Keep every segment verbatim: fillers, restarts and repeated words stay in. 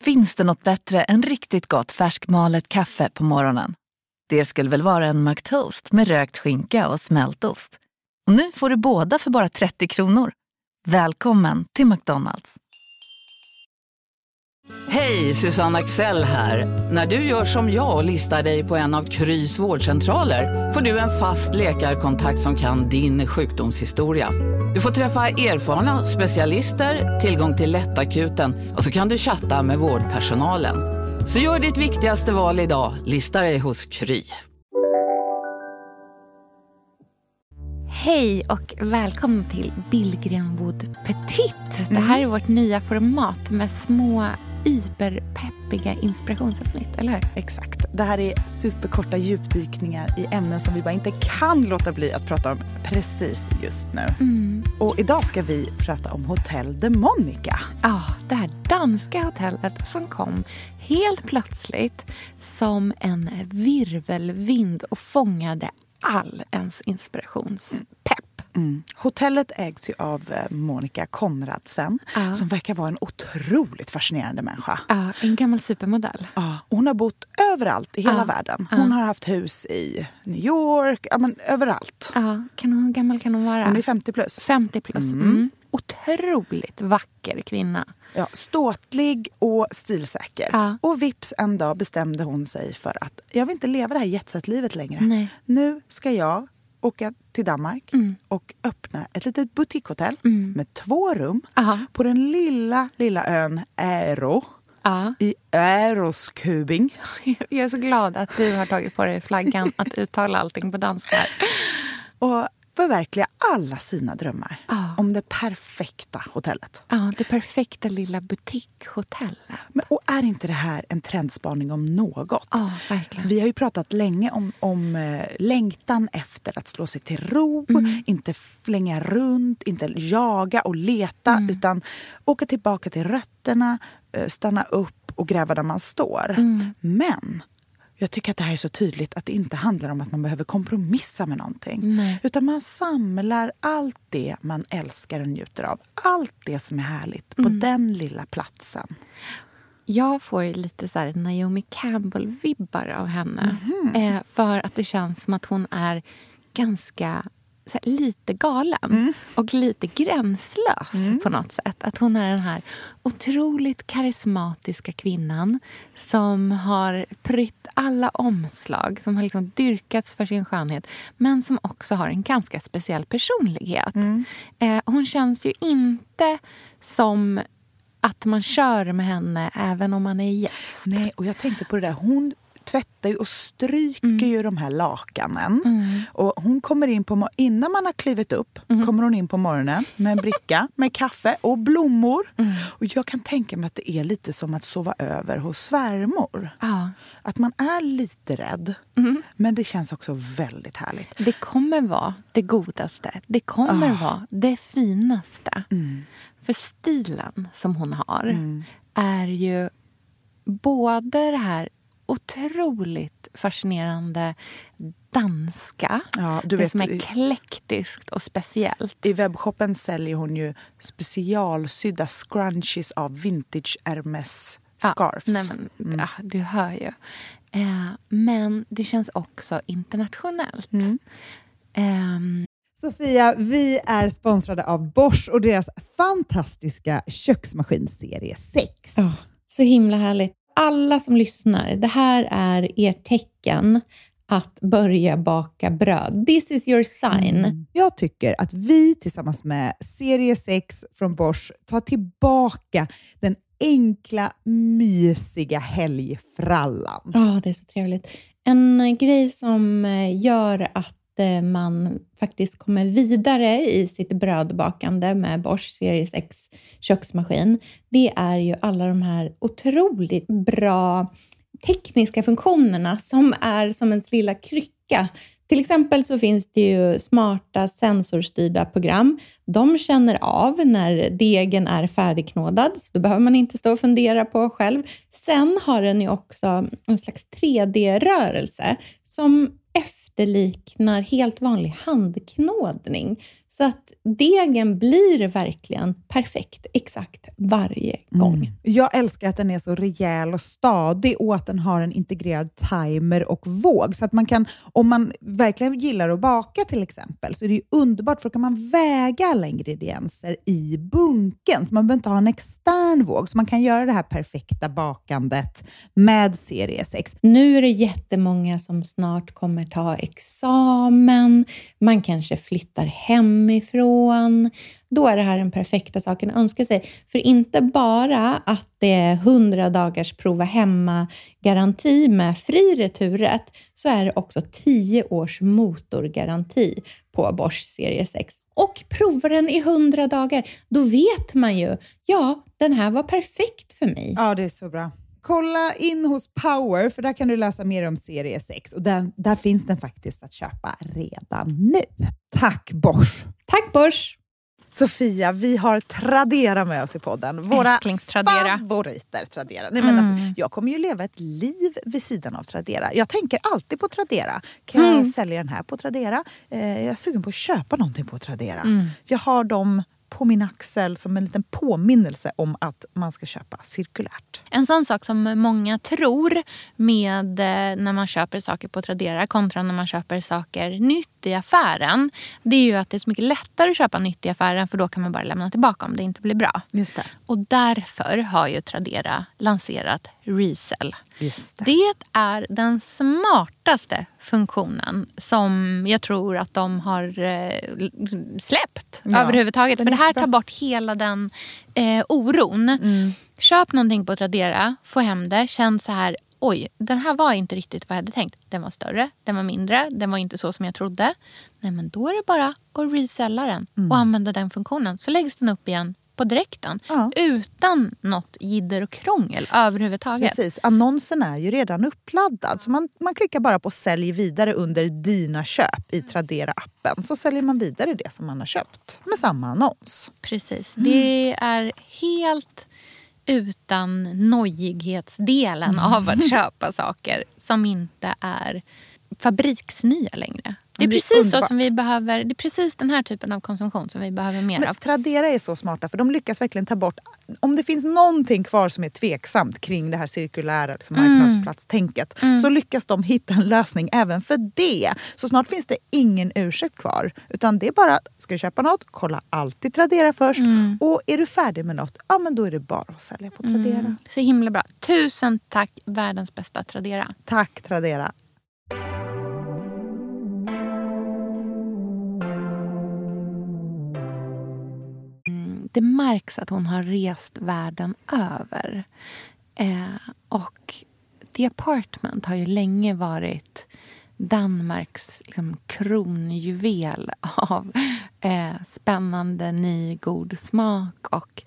Finns det något bättre än riktigt gott färskmalet kaffe på morgonen? Det skulle väl vara en McToast med rökt skinka och smältost. Och nu får du båda för bara trettio kronor. Välkommen till McDonald's. Hej, Susanne Axel här. När du gör som jag och listar dig på en av Krys vårdcentraler får du en fast läkarkontakt som kan din sjukdomshistoria. Du får träffa erfarna specialister, tillgång till lättakuten och så kan du chatta med vårdpersonalen. Så gör ditt viktigaste val idag, lista dig hos Kry. Hej och välkommen till Billgrenwood Petit. Det här är vårt nya format med små hyperpeppiga inspirationsavsnitt, eller hur? Exakt. Det här är superkorta djupdykningar i ämnen som vi bara inte kan låta bli att prata om precis just nu. Mm. Och idag ska vi prata om Hotel de Monica. Ja, ah, det här danska hotellet som kom helt plötsligt som en virvelvind och fångade all ens inspirationspepp. Mm. Hotellet ägs ju av Monica Konradsen, ja. Som verkar vara en otroligt fascinerande människa. Ja, en gammal supermodell. Ja, hon har bott överallt i hela ja. världen. Hon ja. har haft hus i New York, ja, men överallt. Ja, kan hon, hur gammal kan hon vara? Hon är femtio plus. femtio plus, mm. Mm. Otroligt vacker kvinna. Ja, ståtlig och stilsäker. Ja. Och vips en dag bestämde hon sig för att jag vill inte leva det här jetset-livet längre. Nej. Nu ska jag åka till Danmark mm. och öppna ett litet boutiquehotell mm. med två rum Aha. på den lilla, lilla ön Ärå Aha. i Ärosköping. Jag är så glad att du har tagit på dig flaggan att uttala allting på danska. Och förverkliga alla sina drömmar ah. om det perfekta hotellet. Ja, ah, det perfekta lilla butikhotellet. Men, och är inte det här en trendspaning om något? Ja, ah, verkligen. Vi har ju pratat länge om, om äh, längtan efter att slå sig till ro, mm. inte flänga runt, inte jaga och leta, mm. utan åka tillbaka till rötterna, äh, stanna upp och gräva där man står. Mm. Men jag tycker att det här är så tydligt att det inte handlar om att man behöver kompromissa med någonting. Nej. Utan man samlar allt det man älskar och njuter av. Allt det som är härligt på mm. den lilla platsen. Jag får lite så här Naomi Campbell-vibbar av henne. Mm. Eh, för att det känns som att hon är ganska så här, lite galen. Mm. Och lite gränslös mm. på något sätt. Att hon är den här otroligt karismatiska kvinnan som har prytt alla omslag. Som har liksom dyrkats för sin skönhet. Men som också har en ganska speciell personlighet. Mm. Eh, hon känns ju inte som att man kör med henne även om man är gäst. Nej, och jag tänkte på det där. Hon tvättar ju och stryker mm. ju de här lakanen. Mm. Och hon kommer in på, innan man har klivit upp, mm. kommer hon in på morgonen med en bricka, med kaffe och blommor. Mm. Och jag kan tänka mig att det är lite som att sova över hos svärmor. Ja. Att man är lite rädd. Mm. Men det känns också väldigt härligt. Det kommer vara det godaste. Det kommer oh. vara det finaste. Mm. För stilen som hon har mm. är ju både det här otroligt fascinerande danska. Ja, du det vet, som är eklektiskt och speciellt. I webbshoppen säljer hon ju specialsydda scrunchies av vintage Hermes scarfs. Ja, nej men, mm. ja, du hör ju. Eh, men det känns också internationellt. Mm. Um, Sofia, vi är sponsrade av Bosch och deras fantastiska köksmaskinserie sex. Oh, så himla härligt. Alla som lyssnar, det här är ert tecken att börja baka bröd. This is your sign. Mm. Jag tycker att vi tillsammans med serie sex från Bosch tar tillbaka den enkla, mysiga helgfrallan. Ja, oh, det är så trevligt. En grej som gör att man faktiskt kommer vidare i sitt brödbakande med Bosch serie sex köksmaskin. Det är ju alla de här otroligt bra tekniska funktionerna som är som en lilla krycka. Till exempel så finns det ju smarta sensorstyrda program. De känner av när degen är färdigknådad, så då behöver man inte stå och fundera på själv. Sen har den ju också en slags tre D-rörelse som efterliknar helt vanlig handknådning. Så att degen blir verkligen perfekt exakt varje gång. Mm. Jag älskar att den är så rejäl och stadig och att den har en integrerad timer och våg. Så att man kan, om man verkligen gillar att baka till exempel, så är det ju underbart, för då kan man väga alla ingredienser i bunken. Så man behöver inte ha en extern våg. Så man kan göra det här perfekta bakandet med serie sex. Nu är det jättemånga som snart kommer ta examen. Man kanske flyttar hemifrån. Då är det här den perfekta saken att önska sig. För inte bara att det är hundra dagars prova hemma-garanti med fri returrätt, så är det också tio års motorgaranti på Bosch serie sex. Och provar den i hundra dagar, då vet man ju, ja, den här var perfekt för mig. Ja, det är så bra. Kolla in hos Power, för där kan du läsa mer om serie sex. Och där, där finns den faktiskt att köpa redan nu. Tack Bosch! Tack Bosch! Sofia, vi har Tradera med oss i podden. Våra favoriter Tradera. Nej, men mm. alltså, jag kommer ju leva ett liv vid sidan av Tradera. Jag tänker alltid på Tradera. Kan jag mm. sälja den här på Tradera? Eh, jag är sugen på att köpa någonting på Tradera. Mm. Jag har dem på min axel som en liten påminnelse om att man ska köpa cirkulärt. En sån sak som många tror med när man köper saker på Tradera kontra när man köper saker nytt i affären, det är ju att det är så mycket lättare att köpa nytt i affären, för då kan man bara lämna tillbaka om det inte blir bra. Just det. Och därför har ju Tradera lanserat Resell. Just det. Det är den smartaste funktionen som jag tror att de har eh, släppt ja, överhuvudtaget. För det här tar bort hela den eh, oron. Mm. Köp någonting på Tradera, få hem det, känn så här, oj, den här var inte riktigt vad jag hade tänkt. Den var större, den var mindre, den var inte så som jag trodde. Nej, men då är det bara att resella den mm. och använda den funktionen. Så läggs den upp igen på direkten. Ja. Utan något jidder och krångel överhuvudtaget. Precis, annonsen är ju redan uppladdad. Så man, man klickar bara på sälj vidare under dina köp i Tradera-appen. Så säljer man vidare det som man har köpt med samma annons. Precis, mm. det är helt utan nojighetsdelen mm. av att köpa saker som inte är fabriksnya längre. Det är, det är precis underbart. Så som vi behöver, det är precis den här typen av konsumtion som vi behöver mer Men av. Tradera är så smarta, för de lyckas verkligen ta bort, om det finns någonting kvar som är tveksamt kring det här cirkulära liksom, marknadsplatstänket, mm. så lyckas de hitta en lösning även för det. Så snart finns det ingen ursäkt kvar, utan det är bara, ska du köpa något, kolla alltid Tradera först, mm. och är du färdig med något, ja men då är det bara att sälja på Tradera. Mm. Så himla bra. Tusen tack, världens bästa Tradera. Tack Tradera. Det märks att hon har rest världen över. Eh, och The Apartment har ju länge varit Danmarks liksom, kronjuvel av eh, spännande, ny, god smak och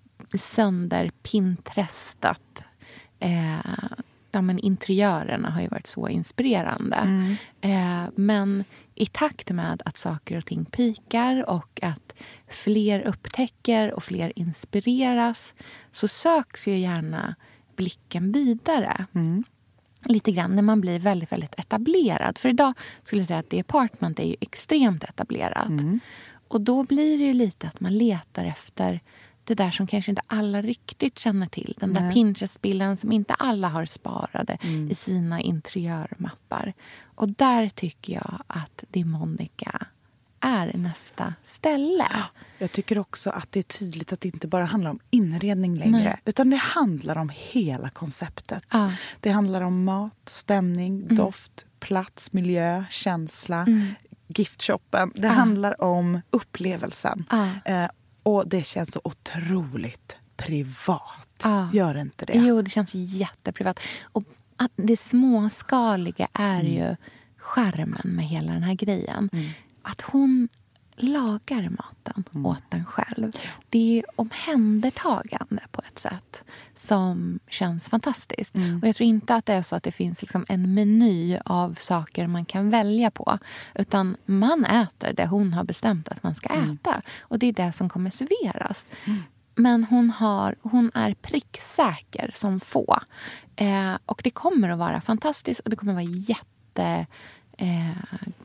sönder Pinterestat. Eh, ja, men interiörerna har ju varit så inspirerande. Mm. Eh, men i takt med att saker och ting pikar och att fler upptäcker och fler inspireras, så söks ju gärna blicken vidare. Mm. Lite grann när man blir väldigt, väldigt etablerad. För idag skulle jag säga att The Apartment är ju extremt etablerat. Mm. Och då blir det ju lite att man letar efter det där som kanske inte alla riktigt känner till. Den där Pinterest-bilden som inte alla har sparade mm. i sina interiörmappar. Och där tycker jag att Demonica är nästa ställe. Jag tycker också att det är tydligt att det inte bara handlar om inredning längre. Nej. Utan det handlar om hela konceptet. Ja. Det handlar om mat, stämning, mm. doft, plats, miljö, känsla, mm. giftshoppen. Det ja. handlar om upplevelsen. Ja. Eh, Och det känns så otroligt privat. Ah. Gör inte det? Jo, det känns jätteprivat. Och att det småskaliga är mm. ju charmen med hela den här grejen. Mm. Att hon lagar maten mm. åt den själv. Det är omhändertagande på ett sätt som känns fantastiskt. Mm. Och jag tror inte att det är så att det finns liksom en meny av saker man kan välja på. Utan man äter det hon har bestämt att man ska mm. äta. Och det är det som kommer serveras. Mm. Men hon, har, hon är pricksäker som få. Eh, och det kommer att vara fantastiskt och det kommer att vara jätte... Eh, gott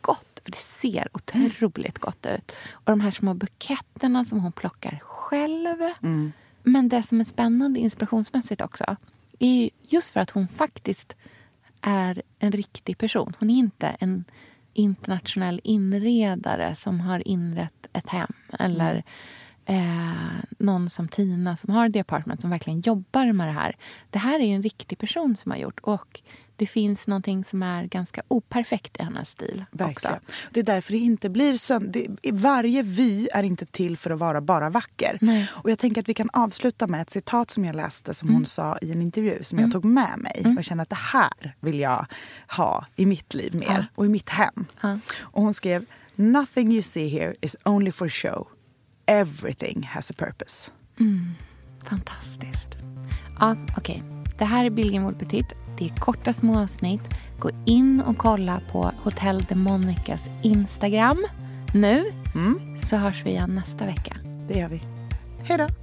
För det ser otroligt gott ut. Och de här små buketterna som hon plockar själv. Mm. Men det som är spännande inspirationsmässigt också är ju just för att hon faktiskt är en riktig person. Hon är inte en internationell inredare som har inrett ett hem. Eller eh, någon som Tina som har The Apartment som verkligen jobbar med det här. Det här är en riktig person som har gjort. Och det finns någonting som är ganska operfekt i hennes stil. Verkligen. Också. Det är därför det inte blir sönd- det, varje vy är inte till för att vara bara vacker. Nej. Och jag tänker att vi kan avsluta med ett citat som jag läste som mm. hon sa i en intervju som mm. jag tog med mig. Mm. Och jag känner att det här vill jag ha i mitt liv mer. Ja. Och i mitt hem. Ja. Och hon skrev: "Nothing you see here is only for show. Everything has a purpose." Mm. Fantastiskt. Ja, okej. Okay. Det här är Billgren Wood Petit. Det är korta små avsnitt. Gå in och kolla på Hotel de Monicas Instagram nu. Mm. Så hörs vi igen nästa vecka. Det gör vi. Hej då!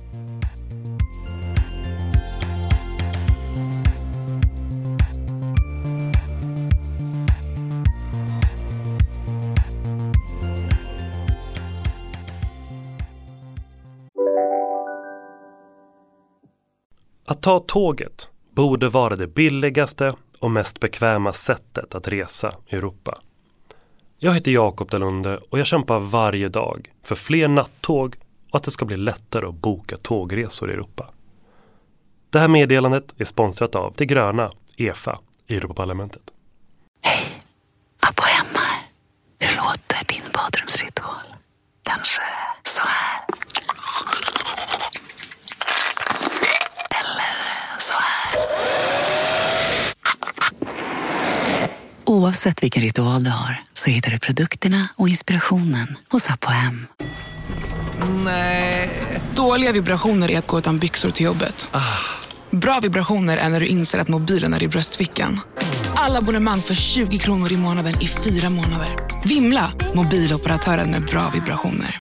Att ta tåget borde vara det billigaste och mest bekväma sättet att resa i Europa. Jag heter Jakob Dalunde och jag kämpar varje dag för fler nattåg och att det ska bli lättare att boka tågresor i Europa. Det här meddelandet är sponsrat av det gröna E F A i Europaparlamentet. Hej, Abbo hemma. Hur låter din badrumsritual? Kanske så här. Oavsett vilken ritual du har så hittar du produkterna och inspirationen hos Apohem. Nej. Dåliga vibrationer är att gå utan byxor till jobbet. Ah. Bra vibrationer är när du inser att mobilen är i bröstfickan. Alla abonnemang för tjugo kronor i månaden i fyra månader. Vimla, mobiloperatören med bra vibrationer.